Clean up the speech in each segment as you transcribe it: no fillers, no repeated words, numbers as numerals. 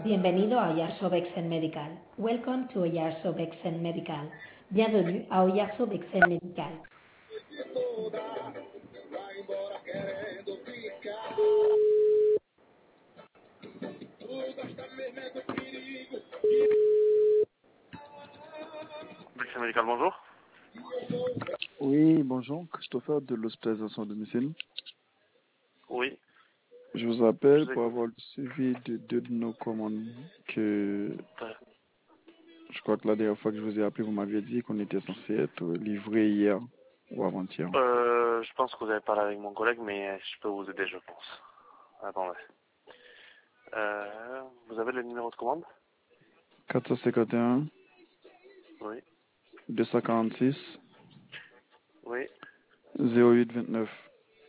Bienvenido a Oyarzo Vexen Medical. Welcome to Oyarzo Vexen Medical. Bienvenue à Oyarzo Vexen Medical. Vexen Medical, bonjour. Oui, bonjour, Christopher de l'hospitalisation à domicile. Oui. Je vous appelle Je pour avoir le suivi de deux de nos commandes que je crois que la dernière fois que je vous ai appelé, vous m'aviez dit qu'on était censé être livré hier ou avant-hier. je pense que vous avez parlé avec mon collègue, mais je peux vous aider, je pense. Attendez. Vous avez le numéro de commande? 451 Oui. 246 Oui. 0829.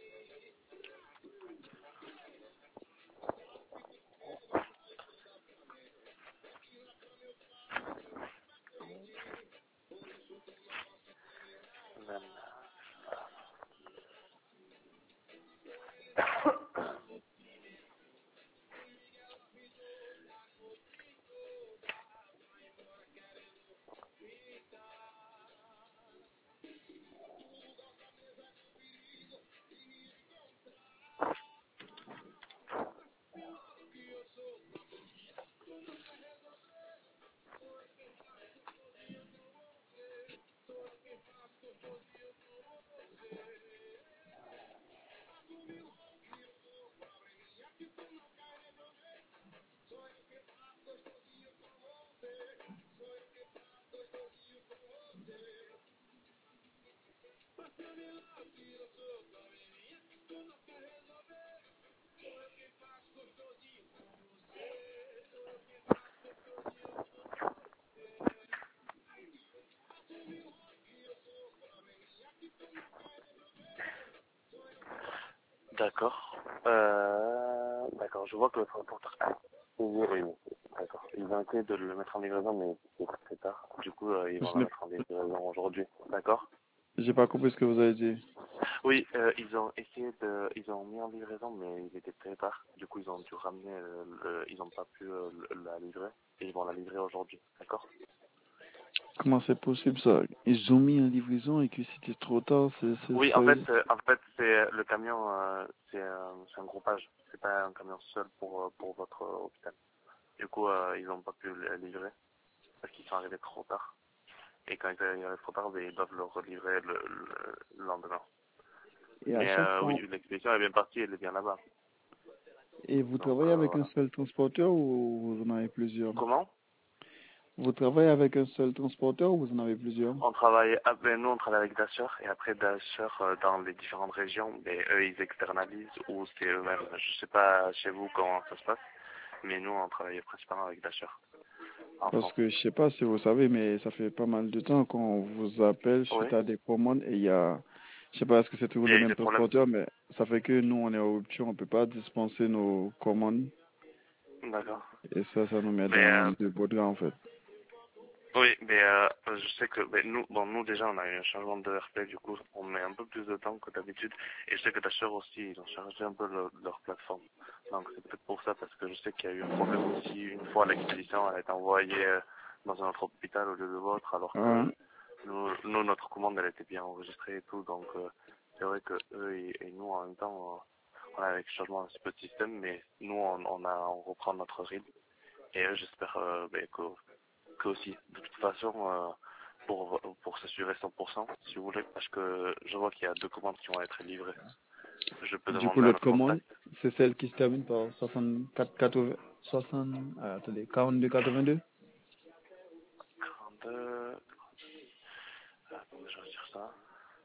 D'accord. D'accord, je vois que le transporteur... Oui. D'accord. Ils ont essayé de le mettre en livraison, mais c'est très tard. Du coup, ils vont Je la n'ai- mettre en livraison aujourd'hui. D'accord. J'ai pas compris ce que vous avez dit. Oui, ils ont mis en livraison, mais il était très tard. Du coup, ils ont dû ramener, ils n'ont pas pu la livrer, et ils vont la livrer aujourd'hui, d'accord? Comment c'est possible ça? Ils ont mis en livraison et que c'était trop tard, Oui, en fait, c'est le camion, c'est un groupage. C'est pas un camion seul pour votre hôpital. Du coup, ils n'ont pas pu la livrer parce qu'ils sont arrivés trop tard. Et quand ils arrivent trop tard, ben, ils doivent le relivrer le lendemain. et à Mais chaque fois. oui, l'expédition est bien partie, elle est bien là-bas. Et vous Donc travaillez avec un voilà. seul transporteur ou vous en avez plusieurs? Comment? Vous travaillez avec un seul transporteur ou vous en avez plusieurs? Nous on travaille avec Dasher et après Dasher dans les différentes régions, ben, eux ils externalisent ou c'est eux-mêmes. Je sais pas chez vous comment ça se passe, mais nous on travaille principalement avec Dasher en Parce France. que je sais pas si vous savez, mais ça fait pas mal de temps qu'on vous appelle Oui, suite à des commandes et il y a, je sais pas est-ce que c'est toujours il y le a eu même des problèmes. transporteur, mais ça fait que nous on est en rupture, on peut pas dispenser nos commandes D'accord. et ça nous met Mais dans de beaux draps en fait. oui, mais je sais que ben, nous déjà on a eu un changement de RP, du coup on met un peu plus de temps que d'habitude. Et je sais que Dasher aussi ils ont chargé un peu leur plateforme. Donc c'est peut-être pour ça parce que je sais qu'il y a eu un problème aussi une fois l'expédition elle a été envoyée dans un autre hôpital au lieu de vôtre alors que Ah, nous notre commande elle était bien enregistrée et tout. Donc c'est vrai que eux et nous en même temps on a avec changement un petit peu de système, mais nous on reprend notre rythme. Et j'espère ben, que aussi. De toute façon, pour s'assurer 100%, si vous voulez, parce que je vois qu'il y a deux commandes qui vont être livrées. Je peux du coup demander à l'autre notre commande, contact. c'est celle qui se termine par 64 80 60 attendez, 42 82. 42... Attendez, je vais dire ça.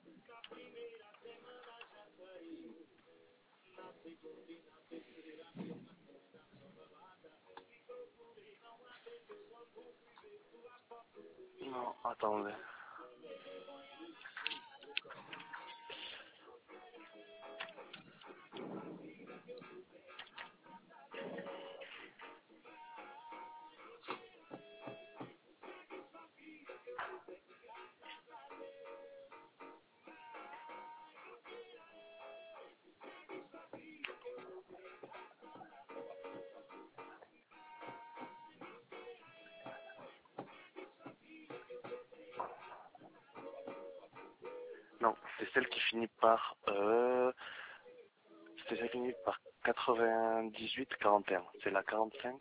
Non, attendez. c'est celle qui finit par... c'est celle qui finit par 98-41. C'est la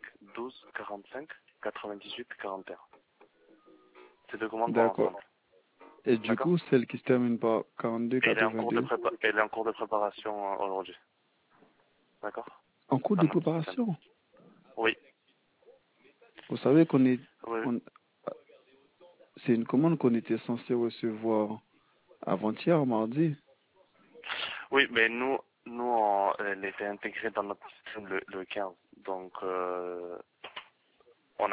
45-12-45-98-41. C'est deux commandes vont D'accord. ensemble. Et du D'accord. coup, celle qui se termine par 42, Elle est en cours de 82, elle est en cours de préparation aujourd'hui. D'accord. en cours Dans de notre système. préparation. Oui. Vous savez qu'on est, Oui. c'est une commande qu'on était censé recevoir avant-hier, mardi. Oui, mais nous, elle était intégrée dans notre système le 15. Donc, on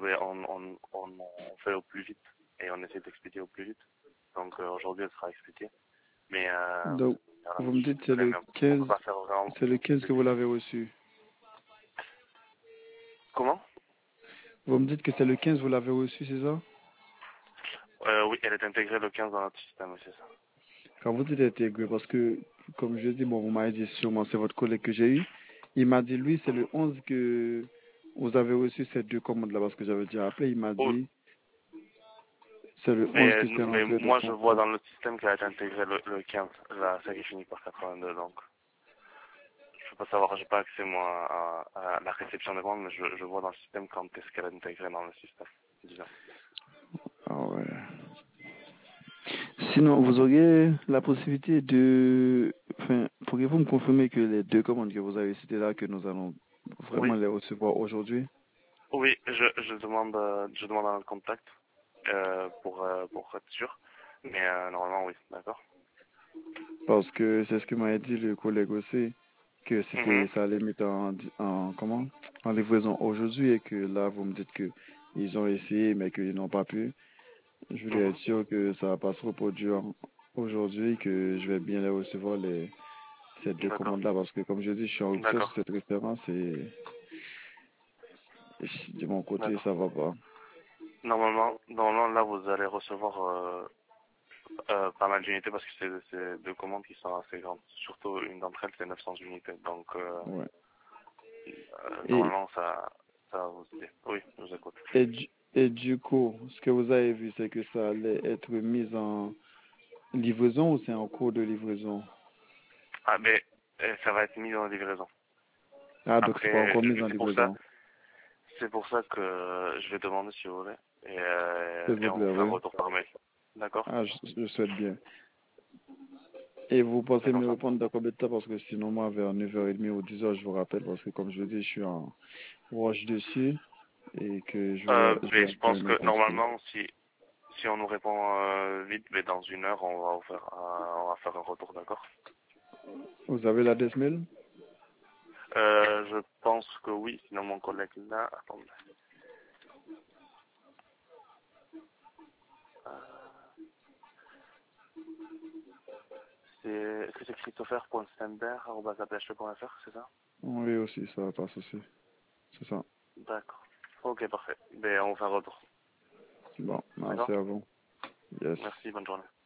fait au plus vite et on essaie d'expédier au plus vite. Donc, aujourd'hui, elle sera expédiée. Mais, Donc, voilà, vous me dites que c'est désolé, le mais on peut 15, pas faire vraiment c'est le 15 que plus vous vite. l'avez reçu. Comment? Vous me dites que c'est le 15 vous l'avez reçu, c'est ça? Oui, elle est intégrée le 15 dans notre système, c'est ça. Quand vous dites intégré, parce que, comme je dis, bon, vous m'avez dit sûrement, c'est votre collègue que j'ai eu. Il m'a dit, lui, c'est le 11 que vous avez reçu ces deux commandes-là, parce que j'avais déjà appelé. Il m'a Oh, dit, c'est le 11 que c'est mais rentré dans moi, je son vois compte. dans notre système qu'elle a été intégrée le 15, là, celle qui finit par 82, donc. Je peux pas savoir, j'ai pas accès, moi, à la réception des commandes, mais je vois dans le système quand est-ce qu'elle est intégrée dans le système. Disons. Ah ouais. Sinon, vous auriez la possibilité de... Enfin, pourriez-vous me confirmer que les deux commandes que vous avez citées là, que nous allons vraiment Oui, les recevoir aujourd'hui? oui, je demande à notre contact, pour être sûr. Mais, normalement, oui, d'accord. Parce que c'est ce que m'avait dit le collègue aussi, que Mhm. ça allait mettre comment? En livraison aujourd'hui et que là, vous me dites que ils ont essayé mais qu'ils n'ont pas pu. Je voulais être Mhm. sûr que ça va pas se reproduire aujourd'hui, que je vais bien les recevoir ces deux D'accord, commandes-là parce que comme je dis, je suis en rupture sur d'accord, cette référence et de mon côté, d'accord. ça va pas. Normalement, là, vous allez recevoir pas mal d'unités parce que c'est deux commandes qui sont assez grandes. Surtout, une d'entre elles, c'est 900 unités. Donc, Ouais. Et, normalement, ça va vous aider. Oui, je vous écoute. et du coup, ce que vous avez vu, c'est que ça allait être mis en livraison ou c'est en cours de livraison? Ah, mais ça va être mis en livraison. Ah, donc c'est pas Après, encore mis en livraison. c'est pour ça que je vais demander si vous voulez. S'il Et vous on plaît, vous fait un oui. retour par mail. D'accord? Ah, je souhaite bien. Et vous On fait pensez comme me ça. répondre dans combien de temps? Parce que sinon, moi, vers 9h30 ou 10h, je vous rappelle. Parce que comme je dis, je suis en rush dessus et que je Mais vais je faire pense une que réponse. normalement, si on nous répond vite, mais dans une heure, on va faire un retour, d'accord? Vous avez l'adresse mail? Je pense que oui, sinon mon collègue là, attendez. Euh, est-ce que c'est christopher.stender@aphp.fr, c'est ça? Oui, aussi, ça va pas souci. C'est ça. D'accord. Ok, parfait. Ben, on fait un retour. Bon, merci D'accord? à vous. Yes. Merci, bonne journée.